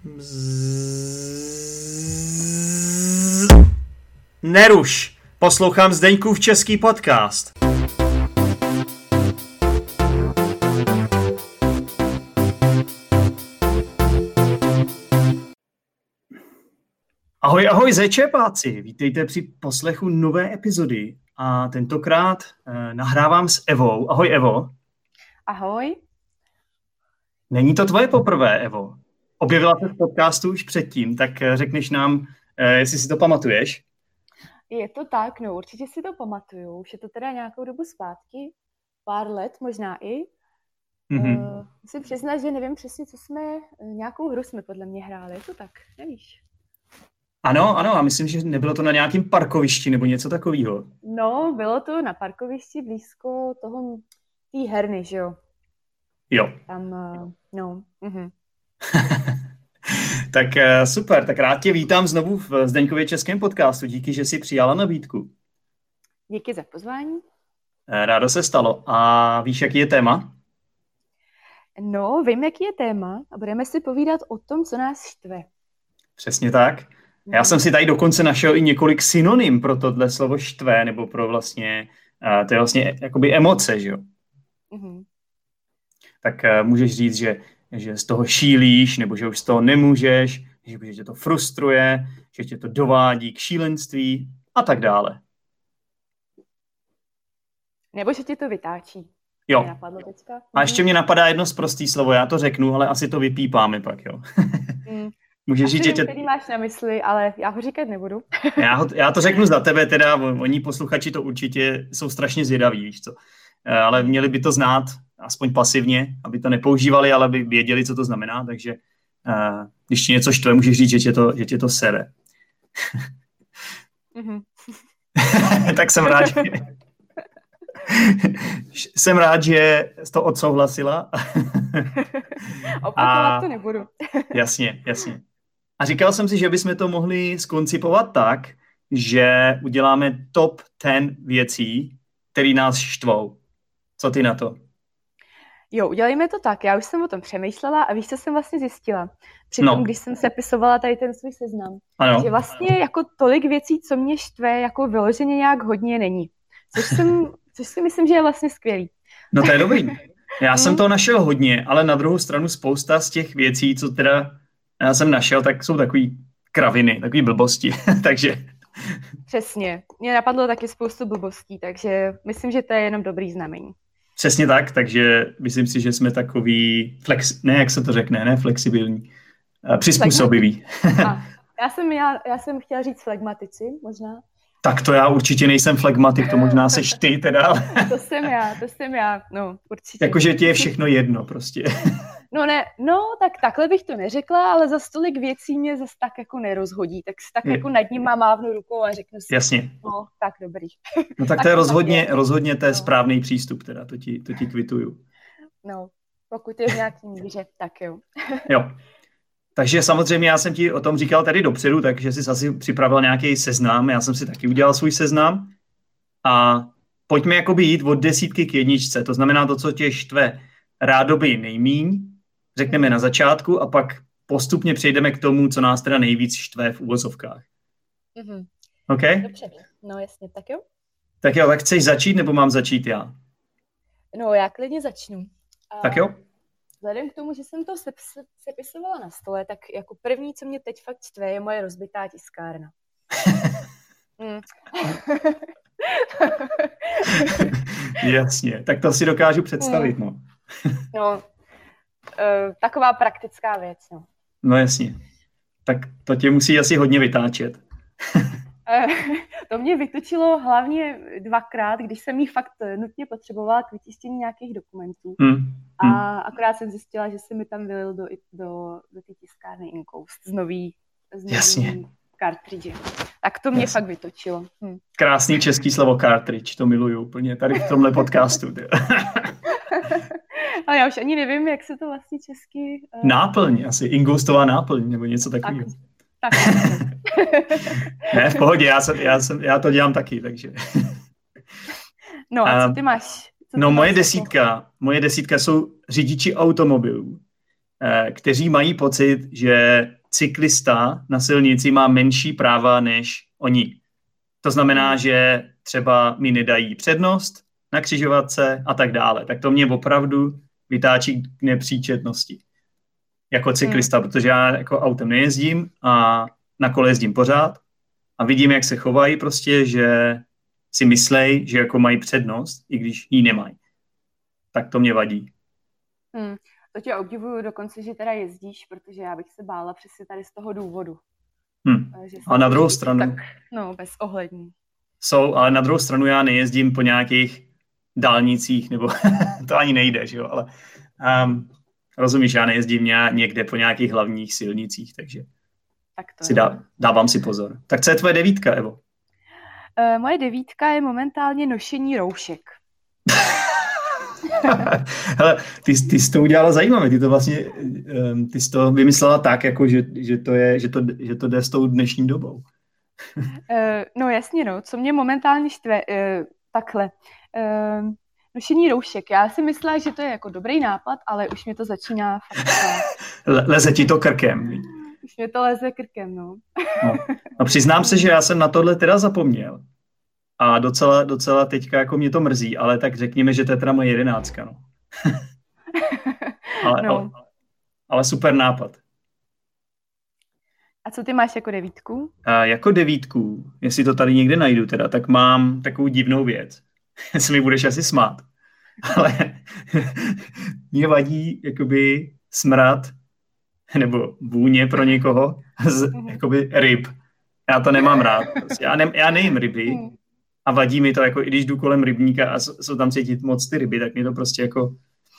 Neruš, poslouchám Zdeňkův český podcast. Ahoj zečepáci, vítejte při poslechu nové epizody a tentokrát nahrávám s Evou. Ahoj Evo. Ahoj. Není to tvoje poprvé, Evo. Objevila se v podcastu už předtím, tak řekneš nám, jestli si to pamatuješ. Je to tak, no určitě si to pamatuju. Už je to teda nějakou dobu zpátky, pár let možná i. Musím přiznat, že nevím přesně, co jsme, nějakou hru jsme podle mě hráli, je to tak, nevíš? Ano, a myslím, že nebylo to na nějakém parkovišti nebo něco takového. No, bylo to na parkovišti blízko toho, té herny, že jo? Jo. Tam, no. Tak super, tak rád tě vítám znovu v Zdeňkově českém podcastu. Díky, že jsi přijala nabídku. Díky za pozvání. Rádo se stalo. A víš, jaký je téma? No, vím, jaký je téma a budeme si povídat o tom, co nás štve. Přesně tak. Já jsem si tady dokonce našel i několik synonym pro tohle slovo štve, nebo pro vlastně, to je vlastně jakoby emoce, že jo? Tak můžeš říct, že z toho šílíš, nebo že už z toho nemůžeš, že tě to frustruje, že tě to dovádí k šílenství a tak dále. Nebo že tě to vytáčí. Jo. Mě napadlo teďka. A ještě mě napadá jedno sprostý slovo, já to řeknu, ale asi to vypípáme pak, jo. Můžeš říct, že tě... Který máš na mysli, ale já ho říkat nebudu. Já to řeknu za tebe, teda oni posluchači to určitě jsou strašně zvědaví, víš co. Ale měli by to znát, aspoň pasivně, aby to nepoužívali, ale aby věděli, co to znamená, takže když ti něco štve, můžeš říct, že tě to sere. Tak jsem rád, že jsi to odsouhlasila. Opakovat to nebudu. Jasně. A říkal jsem si, že bychom to mohli skoncipovat tak, že uděláme top 10 věcí, které nás štvou. Co ty na to? Jo, udělejme to tak. Já už jsem o tom přemýšlela a víš, co jsem vlastně zjistila? Přitom, když jsem sepisovala tady ten svůj seznam, že vlastně jako tolik věcí, co mě štve, jako vyloženě nějak hodně není. Což si myslím, že je vlastně skvělý. No to je dobrý. Já jsem toho našel hodně, ale na druhou stranu spousta z těch věcí, co teda já jsem našel, tak jsou takový kraviny, takový blbosti. Takže... Přesně. Mě napadlo taky spoustu blbostí, takže myslím, že to je jenom dobrý znamení. Přesně tak, takže myslím si, že jsme takový jak se to řekne, ne flexibilní, přizpůsobivý. Já jsem chtěla říct flegmatici, možná. Tak to já určitě nejsem flegmatik, to možná seš ty teda. To jsem já, no určitě. Jakože ti je všechno jedno prostě. Tak takhle bych to neřekla, ale za tolik věcí mě zase tak jako nerozhodí, tak si tak jako nad ním mávnu rukou a řeknu si, jasně. No tak dobrý. No tak to je rozhodně to je správný přístup teda, to ti kvituju. No, pokud je v nějaký míře, tak jo. Jo. Takže samozřejmě já jsem ti o tom říkal tady dopředu, takže jsi asi připravil nějaký seznam, já jsem si taky udělal svůj seznam a pojďme jakoby jít od 10 k 1, to znamená to, co tě štve rádoby nejmíň, řekneme na začátku a pak postupně přejdeme k tomu, co nás teda nejvíc štve v uvozovkách. OK? Dobře, no jasně, tak jo. Tak jo, tak chceš začít, nebo mám začít já? No já klidně začnu. Tak jo. Vzhledem k tomu, že jsem to sepisovala na stole, tak jako první, co mě teď fakt štve, je moje rozbitá tiskárna. Jasně, tak to si dokážu představit, no. Taková praktická věc, no. No jasně, tak to tě musí asi hodně vytáčet. To mě vytočilo hlavně 2krát, když jsem jí fakt nutně potřebovala k vytištění nějakých dokumentů. A akorát jsem zjistila, že se mi tam vylil do té tiskárny inkoust z nový cartridge. Tak to mě fakt vytočilo. Krásný český slovo cartridge, to miluju úplně tady v tomhle podcastu. Ale já už ani nevím, jak se to vlastně česky... Náplň, asi inkoustová náplň, nebo něco takového. Tak. Ne, v pohodě, já to dělám taky, takže... No a co ty máš? Moje desítka jsou řidiči automobilů, kteří mají pocit, že cyklista na silnici má menší práva než oni. To znamená, že třeba mi nedají přednost na křižovatce a tak dále. Tak to mě opravdu vytáčí k nepříčetnosti jako cyklista, protože já jako autem nejezdím a na kole jezdím pořád a vidím, jak se chovají prostě, že si myslej, že jako mají přednost, i když ji nemají. Tak to mě vadí. To tě obdivuju dokonce, že teda jezdíš, protože já bych se bála přesně tady z toho důvodu. A na druhou stranu... Tak, bezohlední. Ale na druhou stranu já nejezdím po nějakých dálnicích, nebo to ani nejde, že jo, ale rozumíš, já nejezdím někde po nějakých hlavních silnicích, takže tak to si dávám si pozor. Tak co je tvoje 9, Evo? Moje 9 je momentálně nošení roušek. Hele, ty jsi to udělala zajímavé, ty jsi to vymyslela tak, jako že to jde s tou dnešní dobou. No jasně, co mě momentálně štve, takhle, nošení roušek, já si myslela, že to je jako dobrý nápad, ale už mě to začíná fakt. Leze ti to krkem. Už mě to leze krkem, no. A přiznám se, že já jsem na tohle teda zapomněl. A docela teďka jako mě to mrzí, ale tak řekněme, že to je teda moje 11, no. ale super nápad. A co ty máš jako 9? Jako 9, jestli to tady někde najdu teda, tak mám takovou divnou věc. Se mi budeš asi smát. Ale mě vadí jakoby smrad nebo vůně pro někoho jakoby ryb. Já to nemám rád. Já nejím ryby a vadí mi to, jako i když jdu kolem rybníka a jsou tam cítit moc ty ryby, tak mi to prostě jako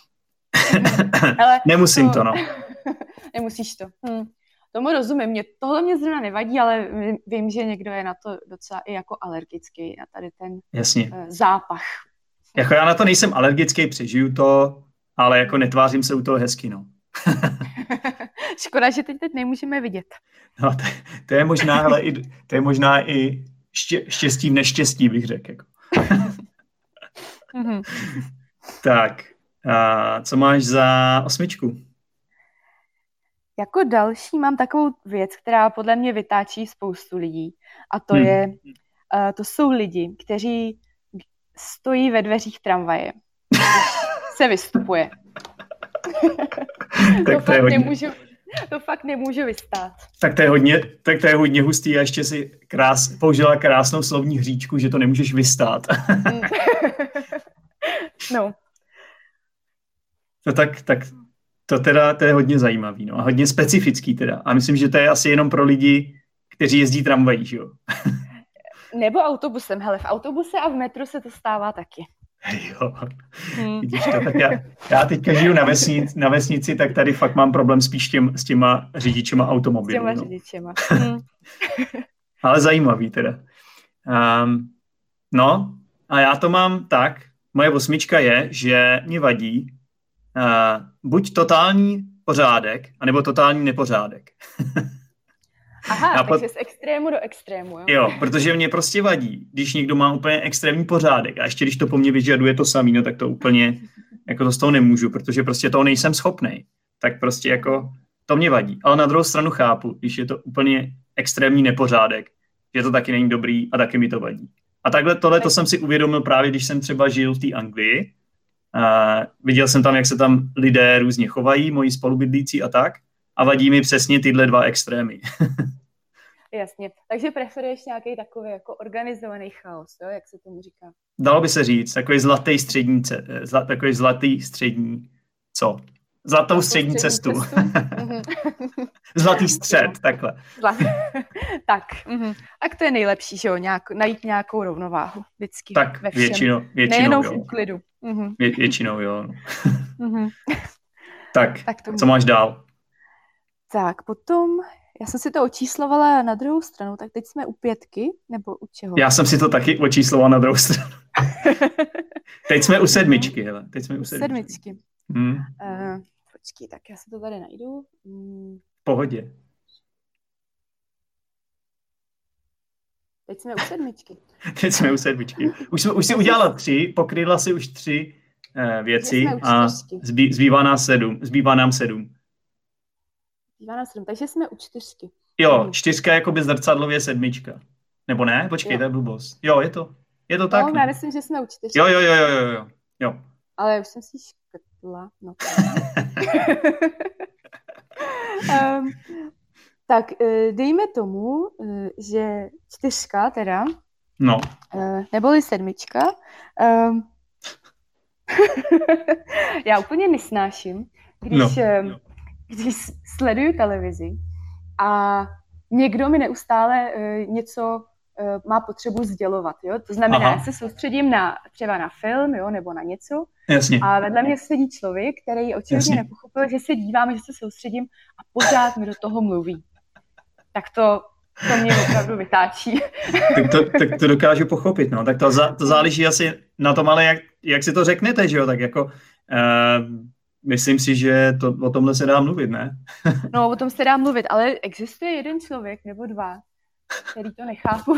nemusím to, no. Nemusíš to. Tomu rozumím. Tohle mě zrovna nevadí, ale vím, že někdo je na to docela i jako alergický, na tady ten zápach. Jako já na to nejsem alergický, přežiju to, ale jako netvářím se u toho hezky, no. Škoda, že teď nemůžeme vidět. No, to je možná i štěstí v neštěstí, bych řekl. Jako. Tak, co máš za 8? Jako další mám takovou věc, která podle mě vytáčí spoustu lidí. A to jsou lidi, kteří stojí ve dveřích tramvaje, když se vystupuje. To fakt nemůžu vystát. Tak to je hodně hustý a ještě si použila krásnou slovní hříčku, že to nemůžeš vystát. No. To je hodně zajímavý, no, a hodně specifický teda. A myslím, že to je asi jenom pro lidi, kteří jezdí tramvají, že jo? Nebo autobusem. Hele, v autobuse a v metru se to stává taky. Jo. Vidíš to, tak já teďka žiju na vesnici, tak tady fakt mám problém spíš s těma řidičema automobilů. S těma řidičema. Ale zajímavý teda. No, a já to mám tak, moje 8 je, že mě vadí buď totální pořádek, anebo totální nepořádek. Aha, takže z extrému do extrému, jo? Jo, protože mě prostě vadí, když někdo má úplně extrémní pořádek a ještě když to po mně vyžaduje to samý, no tak to úplně, jako to z toho nemůžu, protože prostě toho nejsem schopnej. Tak prostě jako, to mě vadí. Ale na druhou stranu chápu, když je to úplně extrémní nepořádek, že to taky není dobrý a taky mi to vadí. A tohle jsem si uvědomil právě, když jsem třeba žil v té Anglii. Viděl jsem tam, jak se tam lidé různě chovají, moji spolubydlící a tak. A vadí mi přesně tyhle dva extrémy. Jasně. Takže preferuješ nějaký takový jako organizovaný chaos, jo? Jak se tomu říká? Dalo by se říct, takový zlatý střední, co? Zlatou střední cestu. Zlatý střed, takhle. Tak. Tak to je nejlepší, že jo? Najít nějakou rovnováhu vždycky. Tak ve všem. Většinou nejenom jo. v úklidu. Většinou jo. Tak, co máš dál? Tak, potom, já jsem si to očíslovala na druhou stranu, tak teď jsme u 5, nebo u čeho? Já jsem si to taky očíslovala na druhou stranu. Teď jsme u 7, hele. Sedmičky. Počkej, tak já si to tady najdu. V pohodě. Teď jsme u 7. Už si udělala 3, pokryla si už 3 věci a zbývá nám 7. Bývá na 7, takže jsme u 4. Jo, 4 je jakoby zrcadlově 7. Nebo ne? Počkej, to je blbost. Jo, je to tak. No, já myslím, že jsme u 4. Jo. Ale už jsem si škrtla. No. Tak dejme tomu, že 4 teda, no. Neboli 7. Já úplně nesnáším, když sleduju televizi a někdo mi neustále něco má potřebu sdělovat, jo? To znamená, já se soustředím třeba na film, jo, nebo na něco. Jasně. A vedle mě sedí člověk, který očividně nepochopil, že se dívám, že se soustředím a pořád mi do toho mluví. Tak to mě opravdu vytáčí. tak to dokážu pochopit, no. Tak to záleží asi na tom, ale jak si to řeknete, že jo, tak jako myslím si, že o tomhle se dá mluvit, ne? No, o tom se dá mluvit, ale existuje jeden člověk nebo 2, který to nechápu.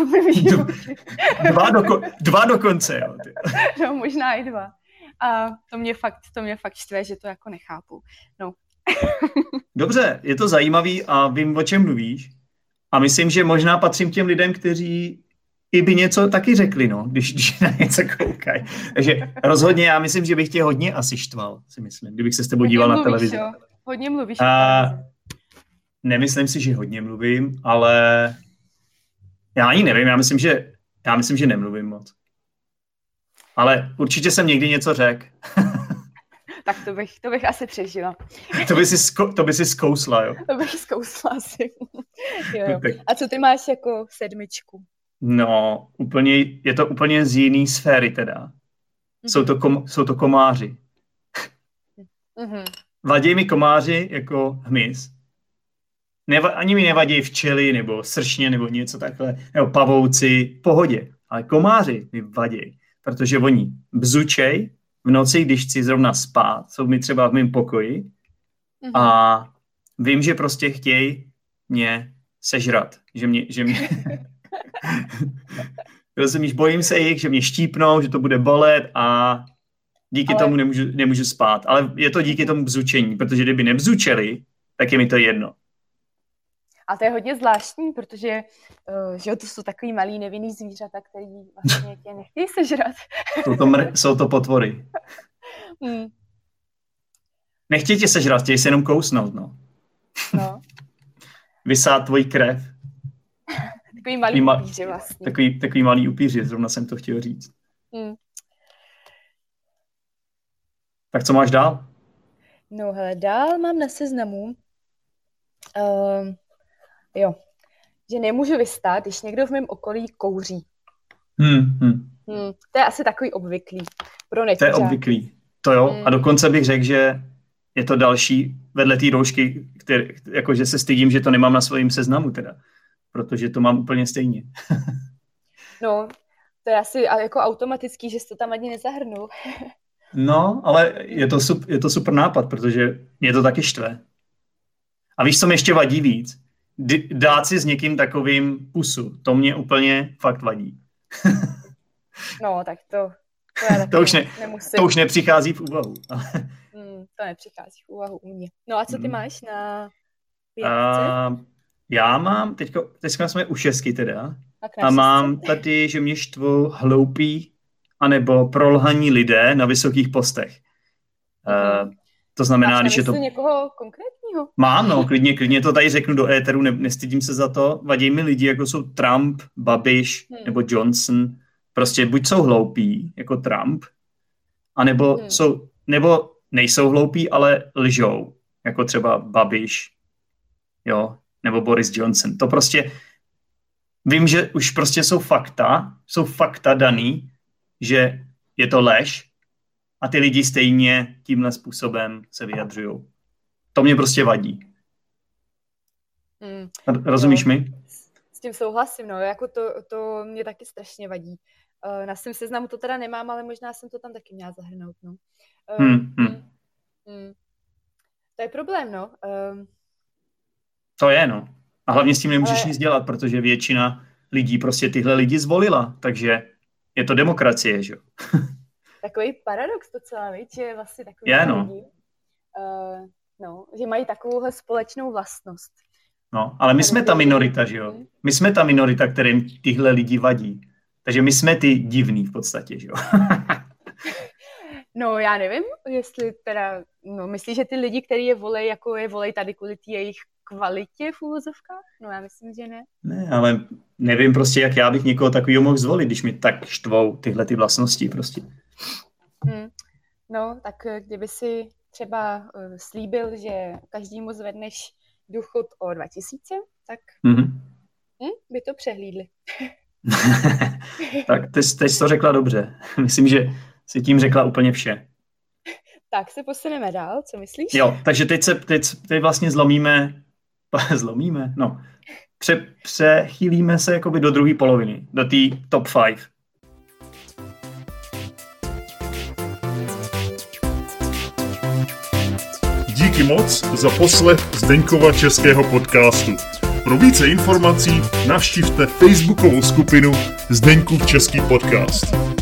Dva dokonce, jo. No, možná i 2. A to mě fakt štve, že to jako nechápu. No. Dobře, je to zajímavý a vím, o čem mluvíš. A myslím, že možná patřím k těm lidem, kteří i by něco taky řekli, no, když na něco koukají. Takže rozhodně já myslím, že bych tě hodně asi štval, si myslím, kdybych se s tebou díval na televizi. Jo. Hodně mluvíš. Nemyslím si, že hodně mluvím, ale já ani nevím, já myslím, že nemluvím moc. Ale určitě jsem někdy něco řekl. Tak to bych asi přežila. To by si zkousla, jo? To bych zkousla asi. Jo. A co ty máš jako 7? No, je to úplně z jiný sféry teda. Jsou to komáři. Vadí mi komáři jako hmyz. Ani mi nevadí včely, nebo sršně, nebo něco takhle, nebo pavouci, v pohodě. Ale komáři mi vadí, protože oni bzučej v noci, když chci zrovna spát, jsou mi třeba v mém pokoji a vím, že prostě chtějí mě sežrat, že mě rozumíš, bojím se jich, že mě štípnou, že to bude bolet a díky tomu nemůžu spát. Ale je to díky tomu bzučení, protože kdyby nebzučeli, tak je mi to jedno. A to je hodně zvláštní, protože že to jsou takový malý nevinný zvířata, který vlastně tě nechtějí sežrat. Jsou to potvory. Nechtějí tě sežrat, chtějí se jenom kousnout, no. Vysát tvoji krev. Takový malý upíři vlastně. Takový malý upíři, zrovna jsem to chtěl říct. Tak co máš dál? No hele, dál mám na seznamu že nemůžu vystát, když někdo v mém okolí kouří. To je asi takový obvyklý pro nekuřáky. To je obvyklý, to jo. A dokonce bych řekl, že je to další vedle té roušky, jakože se stydím, že to nemám na svém seznamu teda, protože to mám úplně stejně. No, to je asi jako automatický, že jsi to tam ani nezahrnul. No, ale je to super nápad, protože mě to taky štve. A víš, co mě ještě vadí víc? Dát si s někým takovým pusu. To mě úplně fakt vadí. No, tak to to už nepřichází v úvahu. To nepřichází v úvahu u mě. No a co ty máš na 5? Já mám, teďka jsme u 6 teda. A mám tady, že mě štvou hloupí anebo prolhaní lidé na vysokých postech. To znamená, když je to... někoho konkrétního? Mám, no, klidně to tady řeknu do éteru, nestydím se za to. Vadí mi lidi, jako jsou Trump, Babiš nebo Johnson. Prostě buď jsou hloupí, jako Trump, anebo nebo nejsou hloupí, ale lžou, jako třeba Babiš, jo, nebo Boris Johnson. To prostě, vím, že už prostě jsou fakta daný, že je to lež a ty lidi stejně tímhle způsobem se vyjadřují. To mě prostě vadí. Rozumíš mi? S tím souhlasím, no, jako to mě taky strašně vadí. Na svém seznamu to teda nemám, ale možná jsem to tam taky měla zahrnout, no. To je problém, no. To je, no. A hlavně s tím nemůžeš nic dělat, protože většina lidí prostě tyhle lidi zvolila, takže je to demokracie, že jo. Takový paradox docela, víš, že vlastně takový lidi No, že mají takovouhle společnou vlastnost. No, ale my jsme ta minorita, že jo? My jsme ta minorita, kterým tyhle lidi vadí. Takže my jsme ty divný v podstatě, že jo? No, já nevím, jestli teda, no, myslíš, že ty lidi, kteří je volej, jako je volej tady kvůli té jejich kvalitě v úvozovkách? No, já myslím, že ne. Ne, ale nevím prostě, jak já bych někoho takového mohl zvolit, když mi tak štvou tyhle ty vlastnosti prostě. No, tak kdyby si třeba slíbil, že každému zvedneš důchod o 2000, tak by to přehlídli. Tak teď to řekla dobře. Myslím, že si tím řekla úplně vše. Tak se posuneme dál, co myslíš? Jo, takže teď vlastně zlomíme, no, přechýlíme se jakoby do druhé poloviny, do té top 5. Díky moc za poslech Zdeňkova českého podcastu. Pro více informací navštivte facebookovou skupinu Zdeňkův český podcast.